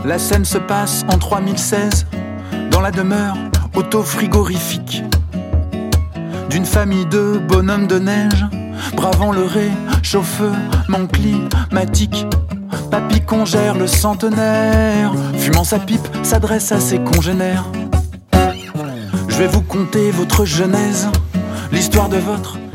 La scène se passe en 3016, dans la demeure auto-frigorifique d'une famille de bonhommes de neige, bravant le réchauffement climatique. Papy congère le centenaire, fumant sa pipe, s'adresse à ses congénères. Je vais vous conter votre genèse, l'histoire de votre